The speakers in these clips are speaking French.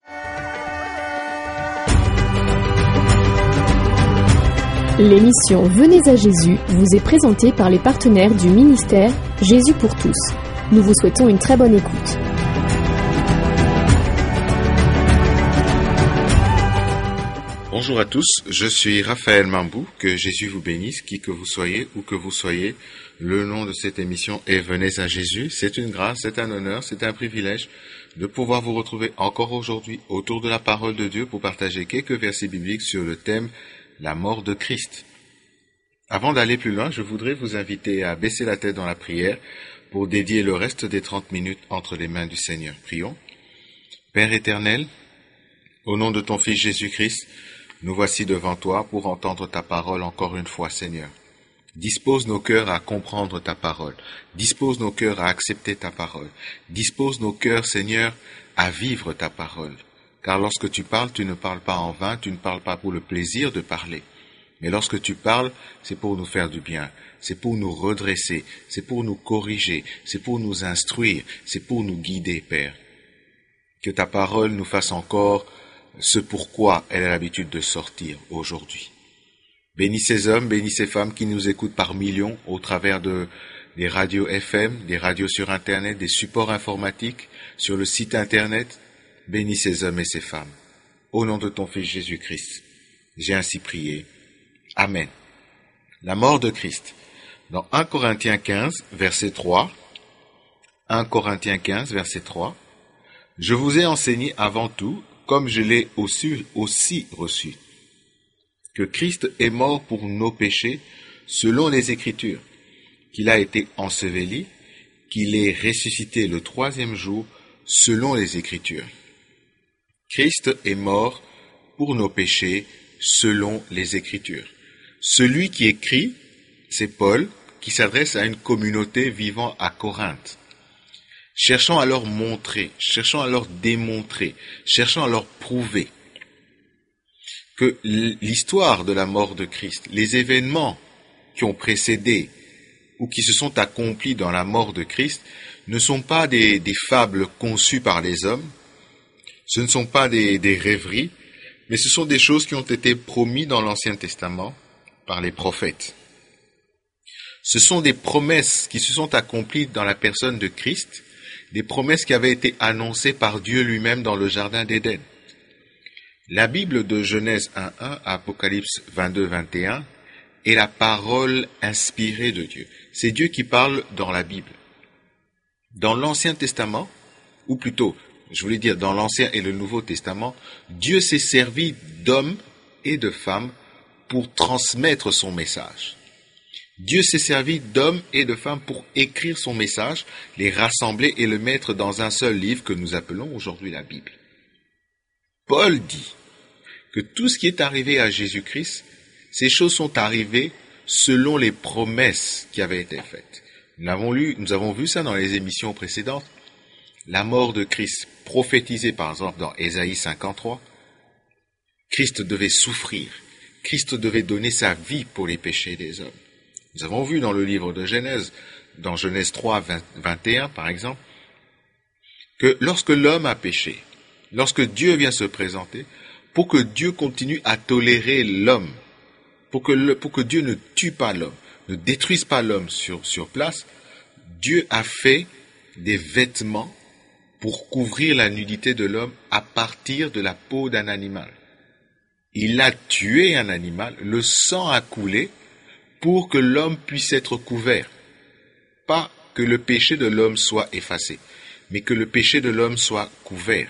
L'émission Venez à Jésus vous est présentée par les partenaires du ministère Jésus pour tous. Nous vous souhaitons une très bonne écoute. Bonjour à tous, je suis Raphaël Mambou, que Jésus vous bénisse, qui que vous soyez, où que vous soyez. Le nom de cette émission est Venez à Jésus. C'est une grâce, c'est un honneur, c'est un privilège de pouvoir vous retrouver encore aujourd'hui autour de la parole de Dieu pour partager quelques versets bibliques sur le thème la mort de Christ. Avant d'aller plus loin, je voudrais vous inviter à baisser la tête dans la prière pour dédier le reste des 30 minutes entre les mains du Seigneur. Prions. Père éternel, au nom de ton Fils Jésus-Christ, nous voici devant toi pour entendre ta parole encore une fois, Seigneur. Dispose nos cœurs à comprendre ta parole. Dispose nos cœurs à accepter ta parole. Dispose nos cœurs, Seigneur, à vivre ta parole. Car lorsque tu parles, tu ne parles pas en vain, tu ne parles pas pour le plaisir de parler. Mais lorsque tu parles, c'est pour nous faire du bien, c'est pour nous redresser, c'est pour nous corriger, c'est pour nous instruire, c'est pour nous guider, Père. Que ta parole nous fasse encore ce pourquoi elle a l'habitude de sortir aujourd'hui. Bénis ces hommes, bénis ces femmes qui nous écoutent par millions au travers des radios FM, des radios sur Internet, des supports informatiques, sur le site Internet. Bénis ces hommes et ces femmes. Au nom de ton Fils Jésus-Christ, j'ai ainsi prié. Amen. La mort de Christ. Dans 1 Corinthiens 15, verset 3, 1 Corinthiens 15, verset 3, « Je vous ai enseigné avant tout, comme je l'ai aussi reçu, que Christ est mort pour nos péchés selon les Écritures, qu'il a été enseveli, qu'il est ressuscité le troisième jour selon les Écritures. » Christ est mort pour nos péchés selon les Écritures. Celui qui écrit, c'est Paul, qui s'adresse à une communauté vivant à Corinthe. Cherchant à leur montrer, cherchant à leur démontrer, cherchant à leur prouver que l'histoire de la mort de Christ, les événements qui ont précédé ou qui se sont accomplis dans la mort de Christ ne sont pas des fables conçues par les hommes, ce ne sont pas des rêveries, mais ce sont des choses qui ont été promises dans l'Ancien Testament par les prophètes. Ce sont des promesses qui se sont accomplies dans la personne de Christ, des promesses qui avaient été annoncées par Dieu lui-même dans le Jardin d'Éden. La Bible de Genèse 1.1, Apocalypse 22.21 est la parole inspirée de Dieu. C'est Dieu qui parle dans la Bible. Dans l'Ancien Testament, ou plutôt, je voulais dire dans l'Ancien et le Nouveau Testament, Dieu s'est servi d'hommes et de femmes pour transmettre son message. Dieu s'est servi d'hommes et de femmes pour écrire son message, les rassembler et le mettre dans un seul livre que nous appelons aujourd'hui la Bible. Paul dit que tout ce qui est arrivé à Jésus-Christ, ces choses sont arrivées selon les promesses qui avaient été faites. Nous avons vu ça dans les émissions précédentes. La mort de Christ, prophétisée par exemple dans Ésaïe 53, Christ devait souffrir, Christ devait donner sa vie pour les péchés des hommes. Nous avons vu dans le livre de Genèse, dans Genèse 3, 21 par exemple, que lorsque l'homme a péché, lorsque Dieu vient se présenter, pour que Dieu continue à tolérer l'homme, pour que Dieu ne tue pas l'homme, ne détruise pas l'homme sur place, Dieu a fait des vêtements pour couvrir la nudité de l'homme à partir de la peau d'un animal. Il a tué un animal, le sang a coulé pour que l'homme puisse être couvert. Pas que le péché de l'homme soit effacé, mais que le péché de l'homme soit couvert.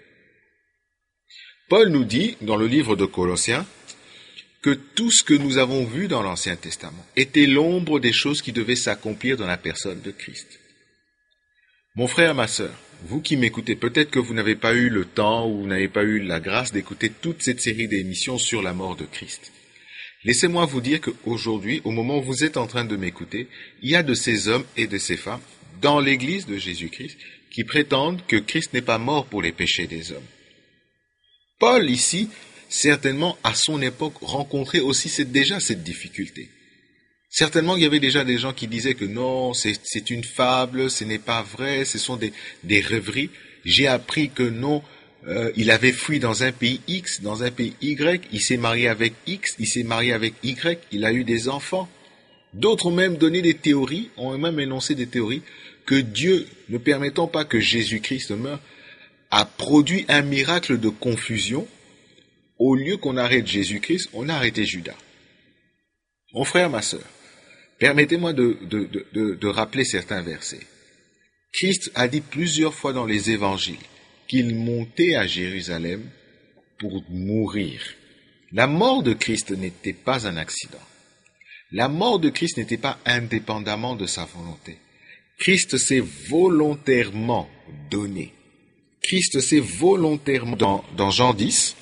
Paul nous dit, dans le livre de Colossiens, que tout ce que nous avons vu dans l'Ancien Testament était l'ombre des choses qui devaient s'accomplir dans la personne de Christ. Mon frère, ma sœur, vous qui m'écoutez, peut-être que vous n'avez pas eu le temps ou vous n'avez pas eu la grâce d'écouter toute cette série d'émissions sur la mort de Christ. Laissez-moi vous dire qu'aujourd'hui, au moment où vous êtes en train de m'écouter, il y a de ces hommes et de ces femmes dans l'Église de Jésus-Christ qui prétendent que Christ n'est pas mort pour les péchés des hommes. Paul, ici, certainement, à son époque, rencontrait aussi déjà cette difficulté. Certainement, il y avait déjà des gens qui disaient que non, c'est une fable, ce n'est pas vrai, ce sont des rêveries. J'ai appris que non, il avait fui dans un pays X, dans un pays Y, il s'est marié avec X, il s'est marié avec Y, il a eu des enfants. D'autres ont même donné des théories, ont même énoncé des théories, que Dieu, ne permettant pas que Jésus-Christ meure, a produit un miracle de confusion. Au lieu qu'on arrête Jésus-Christ, on a arrêté Judas. Mon frère, ma sœur, permettez-moi de rappeler certains versets. Christ a dit plusieurs fois dans les évangiles qu'il montait à Jérusalem pour mourir. La mort de Christ n'était pas un accident. La mort de Christ n'était pas indépendamment de sa volonté. Christ s'est volontairement donné. Christ s'est volontairement dans Jean 10,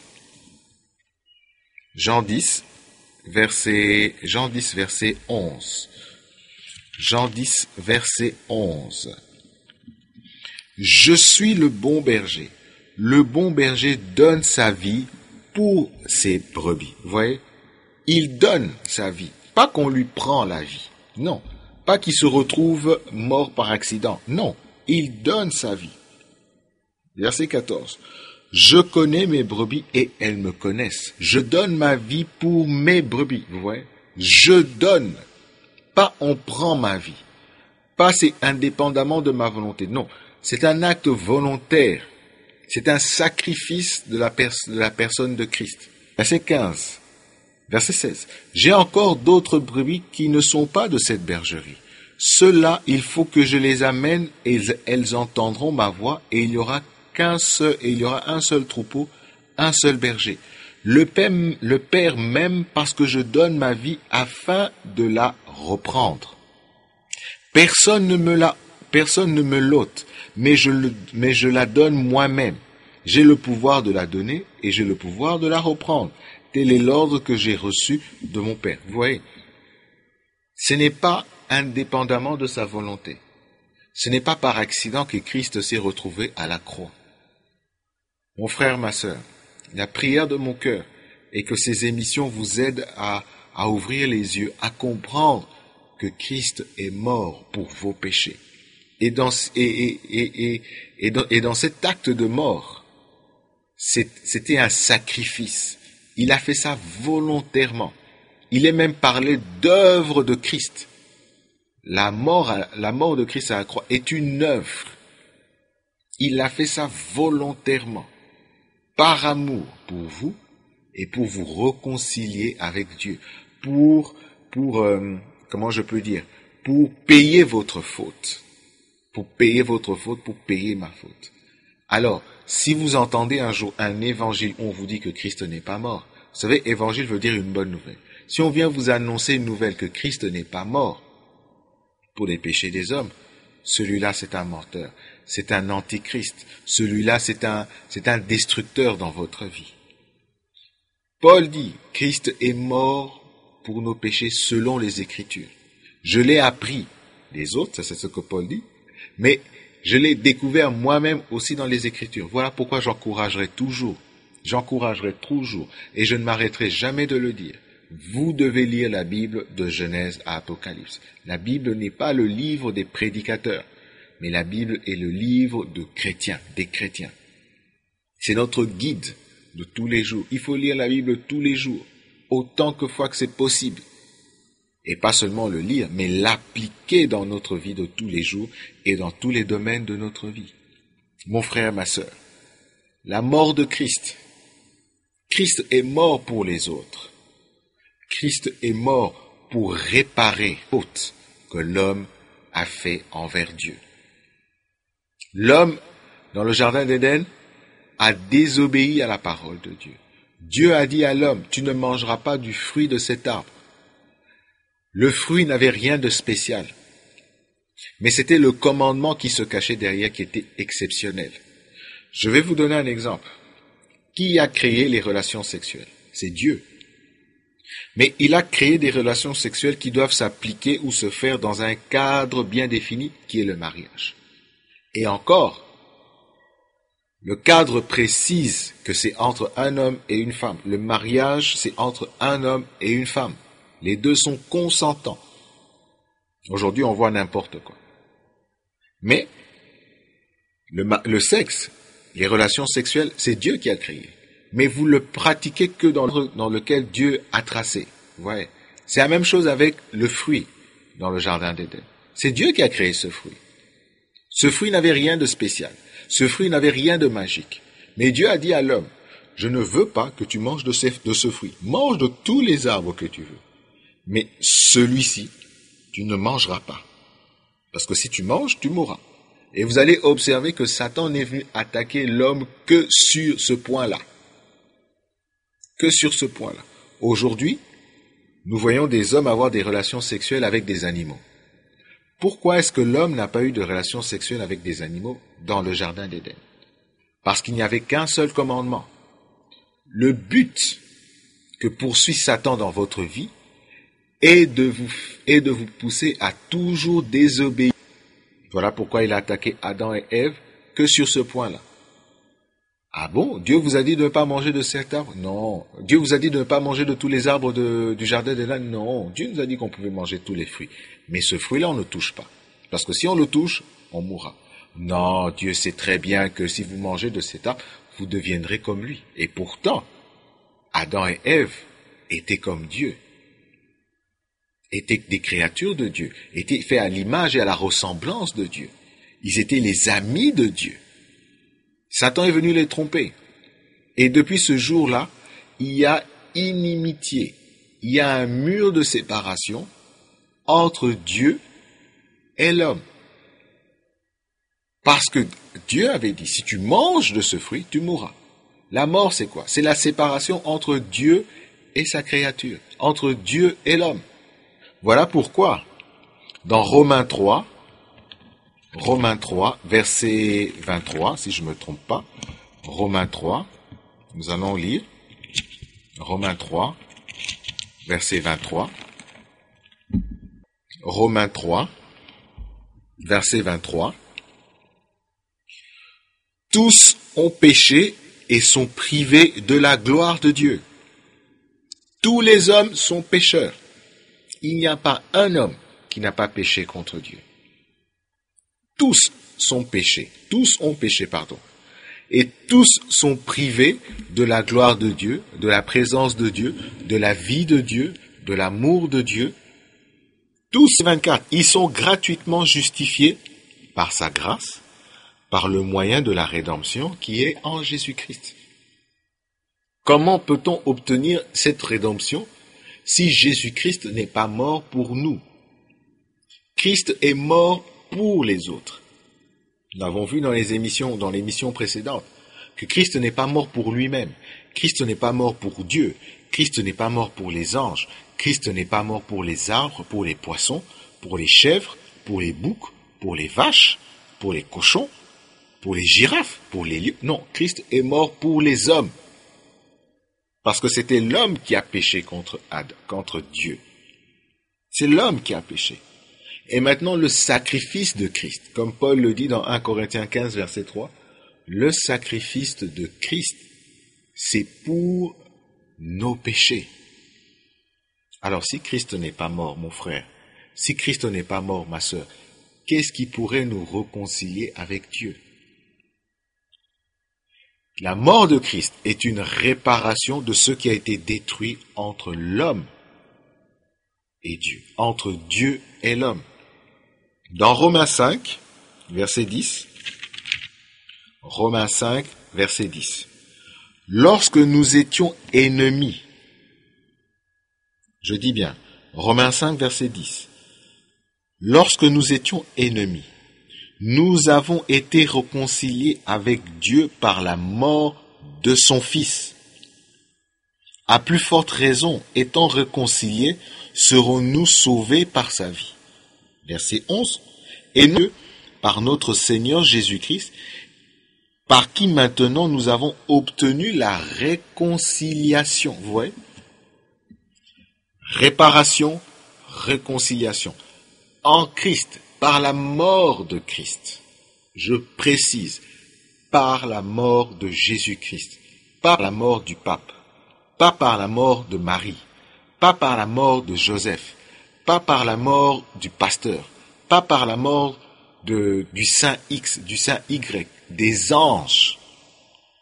verset 11. Jean 10, verset 11. Je suis le bon berger. Le bon berger donne sa vie pour ses brebis. Vous voyez? Il donne sa vie. Pas qu'on lui prend la vie. Non. Pas qu'il se retrouve mort par accident. Non. Il donne sa vie. Verset 14. Je connais mes brebis et elles me connaissent. Je donne ma vie pour mes brebis. Vous voyez? Je donne. Pas on prend ma vie. Pas c'est indépendamment de ma volonté. Non. C'est un acte volontaire. C'est un sacrifice de la personne de Christ. Verset 15. Verset 16. J'ai encore d'autres brebis qui ne sont pas de cette bergerie. Ceux-là, il faut que je les amène et elles entendront ma voix et il y aura un seul troupeau, un seul berger. Le Père m'aime parce que je donne ma vie afin de la reprendre. Personne ne me l'ôte, mais je la donne moi-même. J'ai le pouvoir de la donner et j'ai le pouvoir de la reprendre. Tel est l'ordre que j'ai reçu de mon Père. Vous voyez, ce n'est pas indépendamment de sa volonté. Ce n'est pas par accident que Christ s'est retrouvé à la croix. Mon frère, ma sœur, la prière de mon cœur est que ces émissions vous aident à ouvrir les yeux, à comprendre que Christ est mort pour vos péchés. Et dans cet acte de mort, c'était un sacrifice. Il a fait ça volontairement. Il est même parlé d'œuvre de Christ. La mort de Christ à la croix est une œuvre. Il a fait ça volontairement, par amour pour vous et pour vous réconcilier avec Dieu, pour payer votre faute, pour payer ma faute. Alors, si vous entendez un jour un évangile où on vous dit que Christ n'est pas mort, vous savez, évangile veut dire une bonne nouvelle. Si on vient vous annoncer une nouvelle que Christ n'est pas mort pour les péchés des hommes, celui-là c'est un menteur, c'est un antichrist, celui-là c'est un destructeur dans votre vie. Paul dit, Christ est mort pour nos péchés selon les Écritures. Je l'ai appris des autres, ça c'est ce que Paul dit, mais je l'ai découvert moi-même aussi dans les Écritures. Voilà pourquoi j'encouragerai toujours, et je ne m'arrêterai jamais de le dire. Vous devez lire la Bible de Genèse à Apocalypse. La Bible n'est pas le livre des prédicateurs, mais la Bible est le livre de chrétiens, des chrétiens. C'est notre guide de tous les jours. Il faut lire la Bible tous les jours, autant que fois que c'est possible. Et pas seulement le lire, mais l'appliquer dans notre vie de tous les jours et dans tous les domaines de notre vie. Mon frère, ma sœur, la mort de Christ. Christ est mort pour les autres. Christ est mort pour réparer la faute que l'homme a fait envers Dieu. L'homme, dans le jardin d'Éden, a désobéi à la parole de Dieu. Dieu a dit à l'homme, tu ne mangeras pas du fruit de cet arbre. Le fruit n'avait rien de spécial, mais c'était le commandement qui se cachait derrière qui était exceptionnel. Je vais vous donner un exemple. Qui a créé les relations sexuelles? C'est Dieu. Mais il a créé des relations sexuelles qui doivent s'appliquer ou se faire dans un cadre bien défini qui est le mariage. Et encore, le cadre précise que c'est entre un homme et une femme. Le mariage, c'est entre un homme et une femme. Les deux sont consentants. Aujourd'hui, on voit n'importe quoi. Mais le sexe Les relations sexuelles, c'est Dieu qui a créé. Mais vous le pratiquez que dans lequel Dieu a tracé. Vous voyez? C'est la même chose avec le fruit dans le jardin d'Éden. C'est Dieu qui a créé ce fruit. Ce fruit n'avait rien de spécial. Ce fruit n'avait rien de magique. Mais Dieu a dit à l'homme, je ne veux pas que tu manges de ce fruit. Mange de tous les arbres que tu veux. Mais celui-ci, tu ne mangeras pas. Parce que si tu manges, tu mourras. Et vous allez observer que Satan n'est venu attaquer l'homme que sur ce point-là. Que sur ce point-là. Aujourd'hui, nous voyons des hommes avoir des relations sexuelles avec des animaux. Pourquoi est-ce que l'homme n'a pas eu de relations sexuelles avec des animaux dans le jardin d'Éden? Parce qu'il n'y avait qu'un seul commandement. Le but que poursuit Satan dans votre vie est de vous pousser à toujours désobéir. Voilà pourquoi il a attaqué Adam et Ève que sur ce point-là. Ah bon? Dieu vous a dit de ne pas manger de cet arbre? Non. Dieu vous a dit de ne pas manger de tous les arbres du jardin d'Éden? Non. Dieu nous a dit qu'on pouvait manger tous les fruits. Mais ce fruit-là, on ne touche pas. Parce que si on le touche, on mourra. Non, Dieu sait très bien que si vous mangez de cet arbre, vous deviendrez comme lui. Et pourtant, Adam et Ève étaient comme Dieu. Étaient des créatures de Dieu. Étaient faits à l'image et à la ressemblance de Dieu. Ils étaient les amis de Dieu. Satan est venu les tromper. Et depuis ce jour-là, il y a inimitié. Il y a un mur de séparation entre Dieu et l'homme. Parce que Dieu avait dit, si tu manges de ce fruit, tu mourras. La mort, c'est quoi? C'est la séparation entre Dieu et sa créature, entre Dieu et l'homme. Voilà pourquoi, dans Romains 3, verset 23, si je ne me trompe pas, Romains 3, nous allons lire, Romains 3, verset 23, Romains 3, verset 23, tous ont péché et sont privés de la gloire de Dieu. Tous les hommes sont pécheurs. Il n'y a pas un homme qui n'a pas péché contre Dieu. Tous sont péchés. Tous ont péché, pardon. Et tous sont privés de la gloire de Dieu, de la présence de Dieu, de la vie de Dieu, de l'amour de Dieu. Tous, 24, ils sont gratuitement justifiés par sa grâce, par le moyen de la rédemption qui est en Jésus-Christ. Comment peut-on obtenir cette rédemption si Jésus-Christ n'est pas mort pour nous? Christ est mort pour les autres. Nous l'avons vu dans l'émission précédente, que Christ n'est pas mort pour lui-même. Christ n'est pas mort pour Dieu. Christ n'est pas mort pour les anges. Christ n'est pas mort pour les arbres, pour les poissons, pour les chèvres, pour les boucs, pour les vaches, pour les cochons, pour les girafes, pour les lions. Non, Christ est mort pour les hommes. Parce que c'était l'homme qui a péché contre Dieu. C'est l'homme qui a péché. Et maintenant, le sacrifice de Christ, comme Paul le dit dans 1 Corinthiens 15, verset 3, le sacrifice de Christ, c'est pour nos péchés. Alors, si Christ n'est pas mort, mon frère, si Christ n'est pas mort, ma sœur, qu'est-ce qui pourrait nous réconcilier avec Dieu? La mort de Christ est une réparation de ce qui a été détruit entre l'homme et Dieu, entre Dieu et l'homme. Dans Romains 5, verset 10, Romains 5, verset 10, lorsque nous étions ennemis, je dis bien, Romains 5, verset 10, lorsque nous étions ennemis, nous avons été réconciliés avec Dieu par la mort de son Fils. À plus forte raison, étant réconciliés, serons-nous sauvés par sa vie. Verset 11. Et nous, par notre Seigneur Jésus-Christ, par qui maintenant nous avons obtenu la réconciliation. Vous voyez? Réparation, réconciliation. En Christ, par la mort de Christ. Je précise, par la mort de Jésus-Christ. Pas par la mort du pape. Pas par la mort de Marie. Pas par la mort de Joseph. Pas par la mort du pasteur. Pas par la mort du saint X, du saint Y, des anges.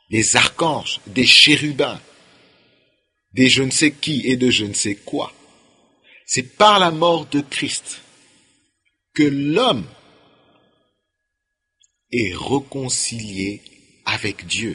des archanges, des chérubins, des je ne sais qui et de je ne sais quoi. C'est par la mort de Christ que l'homme est réconcilié avec Dieu.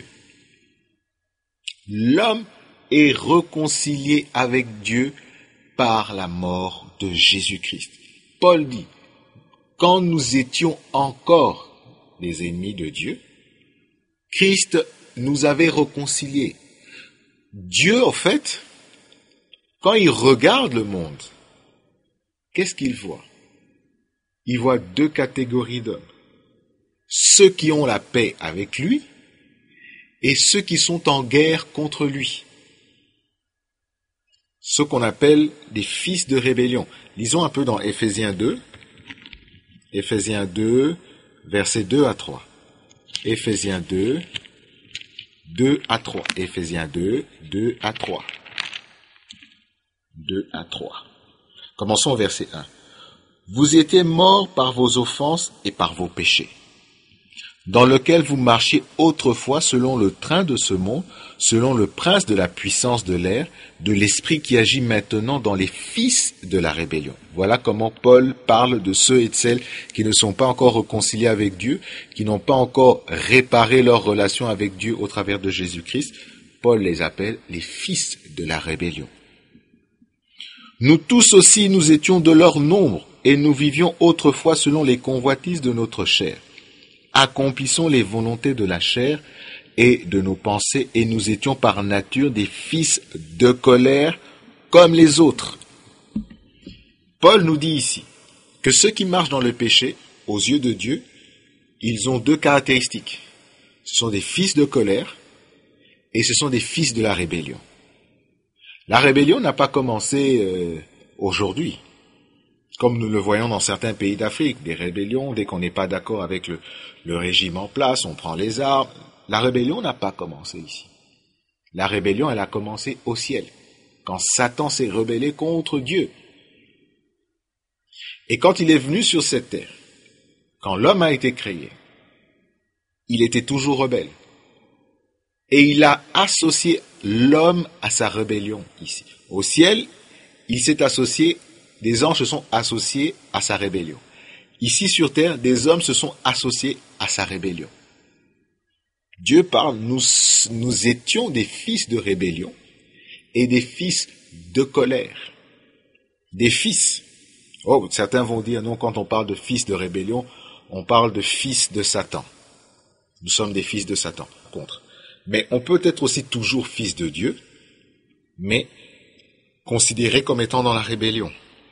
L'homme est réconcilié avec Dieu par la mort de Jésus-Christ. Paul dit, quand nous étions encore des ennemis de Dieu, Christ nous avait réconciliés. Dieu, en fait, quand il regarde le monde, qu'est-ce qu'il voit? Il voit deux catégories d'hommes. Ceux qui ont la paix avec lui et ceux qui sont en guerre contre lui. Ceux qu'on appelle des fils de rébellion. Lisons un peu dans Éphésiens 2. Éphésiens 2, versets 2 à 3. Éphésiens 2, 2 à 3. Éphésiens 2, 2 à 3. 2 à 3. Commençons au verset 1. Vous étiez morts par vos offenses et par vos péchés, dans lequel vous marchiez autrefois selon le train de ce monde, selon le prince de la puissance de l'air, de l'esprit qui agit maintenant dans les fils de la rébellion. Voilà comment Paul parle de ceux et de celles qui ne sont pas encore réconciliés avec Dieu, qui n'ont pas encore réparé leur relation avec Dieu au travers de Jésus-Christ. Paul les appelle les fils de la rébellion. Nous tous aussi, nous étions de leur nombre, et nous vivions autrefois selon les convoitises de notre chair. Accomplissons les volontés de la chair et de nos pensées, et nous étions par nature des fils de colère comme les autres. Paul nous dit ici que ceux qui marchent dans le péché, aux yeux de Dieu, ils ont deux caractéristiques. Ce sont des fils de colère et ce sont des fils de la rébellion. La rébellion n'a pas commencé aujourd'hui, comme nous le voyons dans certains pays d'Afrique. Des rébellions, dès qu'on n'est pas d'accord avec le régime en place, on prend les armes. La rébellion n'a pas commencé ici. La rébellion, elle a commencé au ciel, quand Satan s'est rebellé contre Dieu. Et quand il est venu sur cette terre, quand l'homme a été créé, il était toujours rebelle. Et il a associé l'homme à sa rébellion ici. Au ciel, il s'est associé, des anges se sont associés à sa rébellion. Ici sur terre, des hommes se sont associés à sa rébellion. Dieu parle, nous étions des fils de rébellion et des fils de colère. Des fils. Oh, certains vont dire, non, quand on parle de fils de rébellion, on parle de fils de Satan. Nous sommes des fils de Satan, contre. Mais on peut être aussi toujours fils de Dieu, mais considéré comme étant dans la rébellion.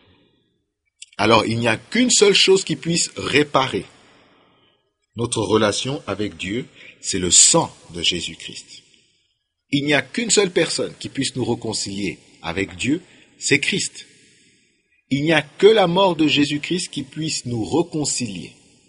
Alors, il n'y a qu'une seule chose qui puisse réparer notre relation avec Dieu, c'est le sang de Jésus-Christ. Il n'y a qu'une seule personne qui puisse nous réconcilier avec Dieu, c'est Christ. Il n'y a que la mort de Jésus-Christ qui puisse nous réconcilier,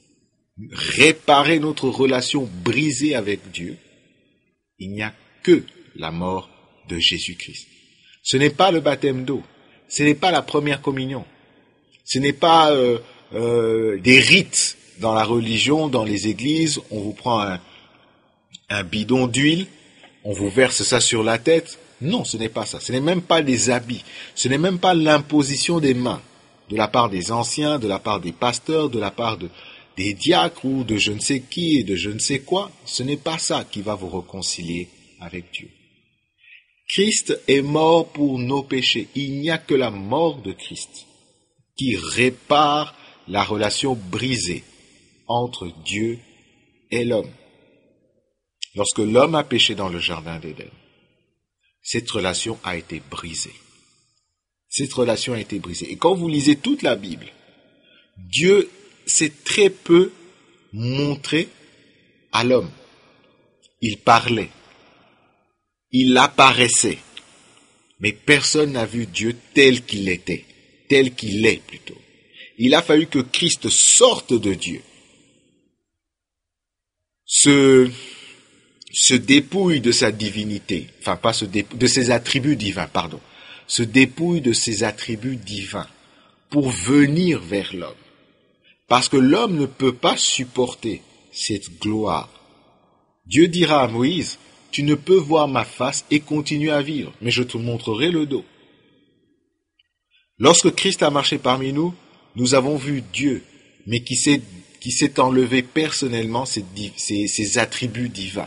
réparer notre relation brisée avec Dieu. Il n'y a que la mort de Jésus-Christ. Ce n'est pas le baptême d'eau, ce n'est pas la première communion, ce n'est pas des rites dans la religion, dans les églises. On vous prend un bidon d'huile, on vous verse ça sur la tête. Non, ce n'est pas ça. Ce n'est même pas des habits. Ce n'est même pas l'imposition des mains de la part des anciens, de la part des pasteurs, de la part des diacres ou de je ne sais qui et de je ne sais quoi. Ce n'est pas ça qui va vous réconcilier avec Dieu. Christ est mort pour nos péchés. Il n'y a que la mort de Christ qui répare la relation brisée entre Dieu et l'homme. Lorsque l'homme a péché dans le jardin d'Éden, cette relation a été brisée. Cette relation a été brisée. Et quand vous lisez toute la Bible, Dieu s'est très peu montré à l'homme. Il parlait. Il apparaissait. Mais personne n'a vu Dieu tel qu'il était. Tel qu'il est plutôt. Il a fallu que Christ sorte de Dieu. Se dépouille de sa divinité, enfin pas de ses attributs divins, pardon, se dépouille de ses attributs divins pour venir vers l'homme. Parce que l'homme ne peut pas supporter cette gloire. Dieu dira à Moïse, tu ne peux voir ma face et continuer à vivre, mais je te montrerai le dos. Lorsque Christ a marché parmi nous, nous avons vu Dieu, mais qui s'est enlevé personnellement ses attributs divins.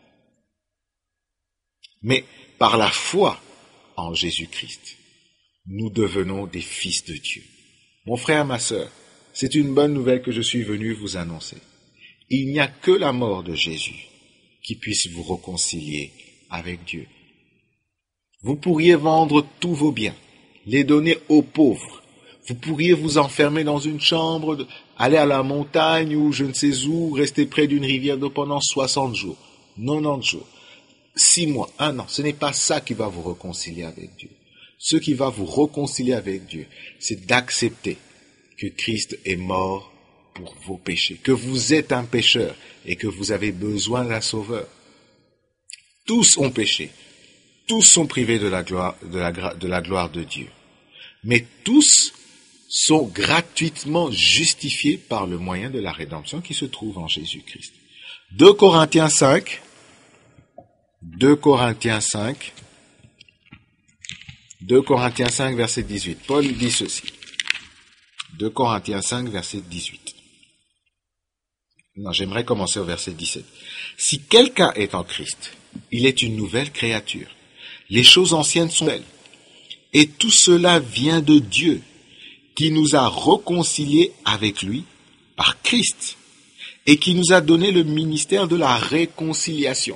Mais par la foi en Jésus-Christ, nous devenons des fils de Dieu. Mon frère, ma sœur, c'est une bonne nouvelle que je suis venu vous annoncer. Il n'y a que la mort de Jésus qui puisse vous réconcilier avec Dieu. Vous pourriez vendre tous vos biens, les donner aux pauvres. Vous pourriez vous enfermer dans une chambre, aller à la montagne ou je ne sais où, rester près d'une rivière d'eau pendant 60 jours, 90 jours, 6 mois, 1 an. Ce n'est pas ça qui va vous réconcilier avec Dieu. Ce qui va vous réconcilier avec Dieu, c'est d'accepter que Christ est mort pour vos péchés, que vous êtes un pécheur et que vous avez besoin d'un sauveur. Tous ont péché, tous sont privés de la gloire de Dieu, mais tous sont gratuitement justifiés par le moyen de la rédemption qui se trouve en Jésus-Christ. 2 Corinthiens 5, verset 18. Paul dit ceci. 2 Corinthiens 5, verset 18. Non, j'aimerais commencer au verset 17. Si quelqu'un est en Christ, il est une nouvelle créature. Les choses anciennes sont belles. Et tout cela vient de Dieu, qui nous a réconciliés avec lui par Christ, et qui nous a donné le ministère de la réconciliation.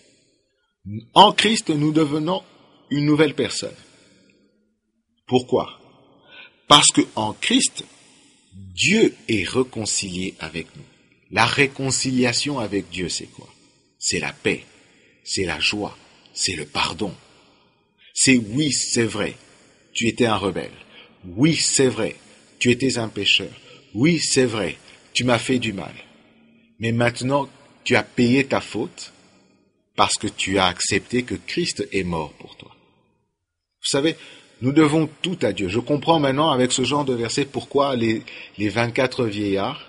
En Christ, nous devenons une nouvelle personne. Pourquoi? Parce que en Christ, Dieu est réconcilié avec nous. La réconciliation avec Dieu, c'est quoi? C'est la paix, c'est la joie, c'est le pardon. C'est oui, c'est vrai, tu étais un rebelle. Oui, c'est vrai, tu étais un pécheur. Oui, c'est vrai, tu m'as fait du mal. Mais maintenant, tu as payé ta faute parce que tu as accepté que Christ est mort pour toi. Vous savez, nous devons tout à Dieu. Je comprends maintenant avec ce genre de verset pourquoi les 24 vieillards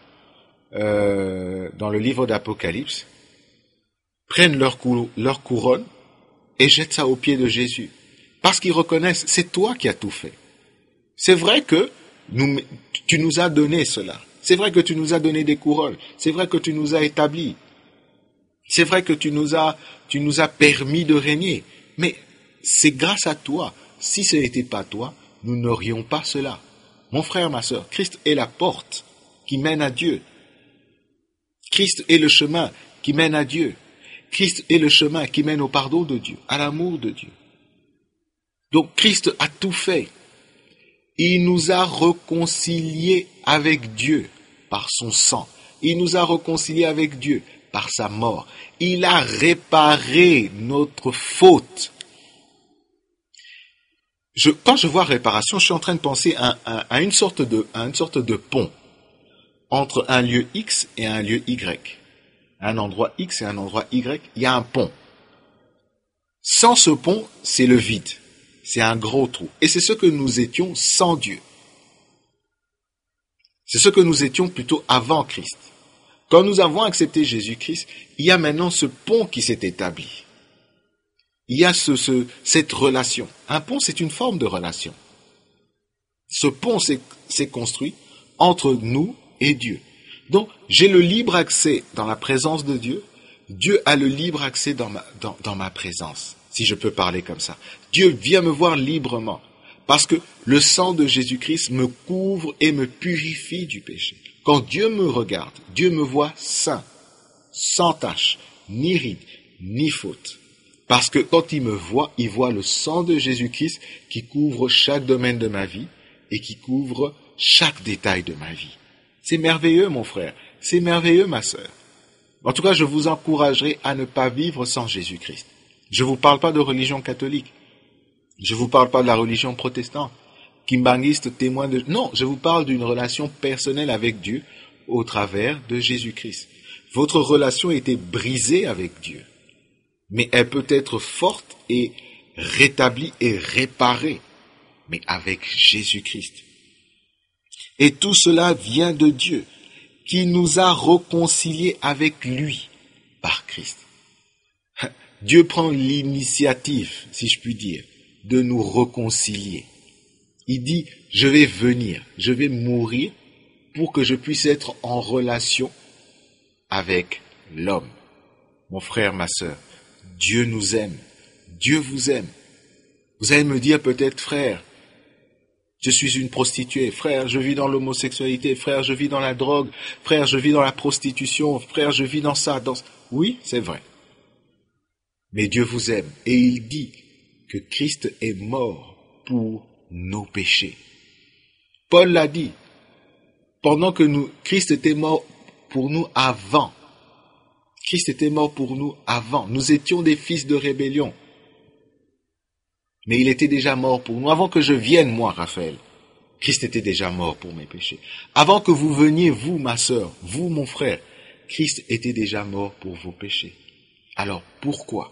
dans le livre d'Apocalypse prennent leur couronne et jettent ça aux pieds de Jésus. Parce qu'ils reconnaissent, c'est toi qui as tout fait. C'est vrai que tu nous as donné cela. C'est vrai que tu nous as donné des couronnes. C'est vrai que tu nous as établis. C'est vrai que tu nous as permis de régner. Mais c'est grâce à toi. Si ce n'était pas toi, nous n'aurions pas cela. Mon frère, ma sœur, Christ est la porte qui mène à Dieu. Christ est le chemin qui mène à Dieu. Christ est le chemin qui mène au pardon de Dieu, à l'amour de Dieu. Donc Christ a tout fait. Il nous a réconciliés avec Dieu par son sang. Il nous a réconciliés avec Dieu par sa mort. Il a réparé notre faute. Quand je vois réparation, je suis en train de penser à une sorte de pont entre un lieu X et un lieu Y. Un endroit X et un endroit Y, il y a un pont. Sans ce pont, c'est le vide. C'est un gros trou. Et c'est ce que nous étions sans Dieu. C'est ce que nous étions plutôt avant Christ. Quand nous avons accepté Jésus-Christ, il y a maintenant ce pont qui s'est établi. Il y a cette relation. Un pont, c'est une forme de relation. Ce pont s'est construit entre nous et Dieu. Donc, j'ai le libre accès dans la présence de Dieu. Dieu a le libre accès dans ma présence, si je peux parler comme ça. Dieu vient me voir librement, parce que le sang de Jésus-Christ me couvre et me purifie du péché. Quand Dieu me regarde, Dieu me voit saint, sans tache, ni ride, ni faute. Parce que quand il me voit, il voit le sang de Jésus-Christ qui couvre chaque domaine de ma vie et qui couvre chaque détail de ma vie. C'est merveilleux, mon frère. C'est merveilleux, ma sœur. En tout cas, je vous encouragerai à ne pas vivre sans Jésus-Christ. Je ne vous parle pas de religion catholique. Je ne vous parle pas de la religion protestante, kimbanguiste, témoin de... Non, je vous parle d'une relation personnelle avec Dieu au travers de Jésus-Christ. Votre relation a été brisée avec Dieu, mais elle peut être forte et rétablie et réparée, mais avec Jésus-Christ. Et tout cela vient de Dieu, qui nous a réconciliés avec lui par Christ. Dieu prend l'initiative, si je puis dire, de nous réconcilier. Il dit, je vais venir, je vais mourir pour que je puisse être en relation avec l'homme. Mon frère, ma sœur, Dieu nous aime, Dieu vous aime. Vous allez me dire peut-être, frère, je suis une prostituée, frère, je vis dans l'homosexualité, frère, je vis dans la drogue, frère, je vis dans la prostitution, frère, je vis dans ça, dans... Oui, c'est vrai. Mais Dieu vous aime et il dit que Christ est mort pour nos péchés. Paul l'a dit, pendant que Christ était mort pour nous avant. Christ était mort pour nous avant. Nous étions des fils de rébellion. Mais il était déjà mort pour nous. Avant que je vienne, moi, Raphaël, Christ était déjà mort pour mes péchés. Avant que vous veniez, vous, ma sœur, vous, mon frère, Christ était déjà mort pour vos péchés. Alors, pourquoi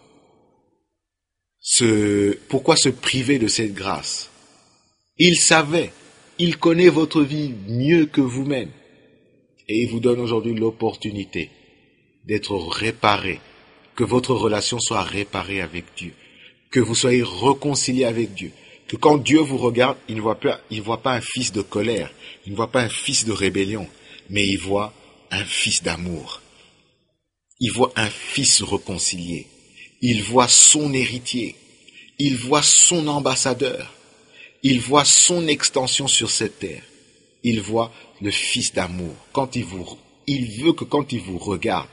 se priver de cette grâce? Il savait, il connaît votre vie mieux que vous-même. Et il vous donne aujourd'hui l'opportunité d'être réparé, que votre relation soit réparée avec Dieu, que vous soyez réconciliés avec Dieu, que quand Dieu vous regarde, il ne voit pas un fils de colère, il ne voit pas un fils de rébellion, mais il voit un fils d'amour. Il voit un fils réconcilié, il voit son héritier, il voit son ambassadeur, il voit son extension sur cette terre, il voit le fils d'amour. Il veut que quand il vous regarde,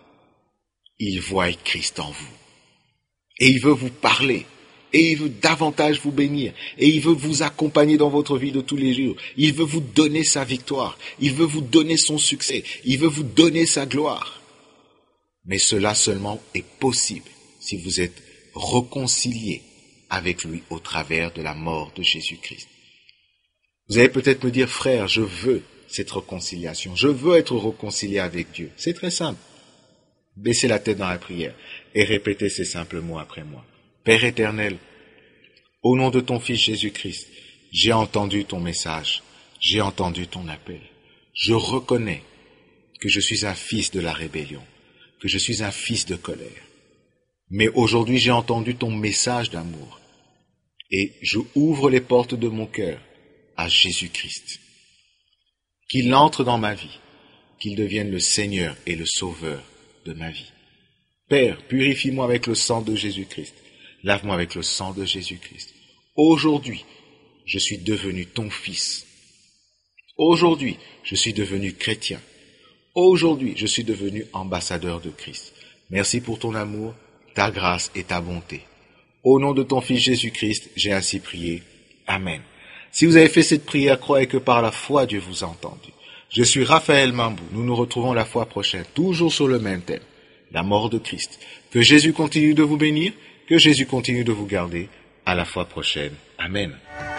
il voit Christ en vous. Et il veut vous parler. Et il veut davantage vous bénir. Et il veut vous accompagner dans votre vie de tous les jours. Il veut vous donner sa victoire. Il veut vous donner son succès. Il veut vous donner sa gloire. Mais cela seulement est possible si vous êtes réconciliés avec lui au travers de la mort de Jésus-Christ. Vous allez peut-être me dire, frère, je veux cette réconciliation. Je veux être réconcilié avec Dieu. C'est très simple. Baissez la tête dans la prière et répétez ces simples mots après moi. Père éternel, au nom de ton Fils Jésus-Christ, j'ai entendu ton message, j'ai entendu ton appel. Je reconnais que je suis un fils de la rébellion, que je suis un fils de colère. Mais aujourd'hui, j'ai entendu ton message d'amour et je ouvre les portes de mon cœur à Jésus-Christ. Qu'il entre dans ma vie, qu'il devienne le Seigneur et le Sauveur de ma vie. Père, purifie-moi avec le sang de Jésus-Christ. Lave-moi avec le sang de Jésus-Christ. Aujourd'hui, je suis devenu ton fils. Aujourd'hui, je suis devenu chrétien. Aujourd'hui, je suis devenu ambassadeur de Christ. Merci pour ton amour, ta grâce et ta bonté. Au nom de ton Fils Jésus-Christ, j'ai ainsi prié. Amen. Si vous avez fait cette prière, croyez que par la foi, Dieu vous a entendu. Je suis Raphaël Mambou. Nous nous retrouvons la fois prochaine, toujours sur le même thème, la mort de Christ. Que Jésus continue de vous bénir, que Jésus continue de vous garder. À la fois prochaine. Amen.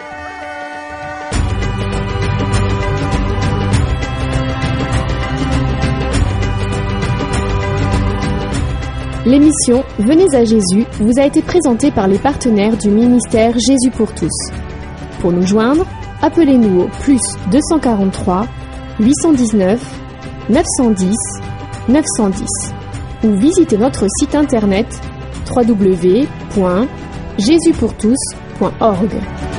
L'émission Venez à Jésus vous a été présentée par les partenaires du ministère Jésus pour tous. Pour nous joindre, appelez-nous au +243 819 910 910 ou visitez notre site internet www.jesuspourtous.org.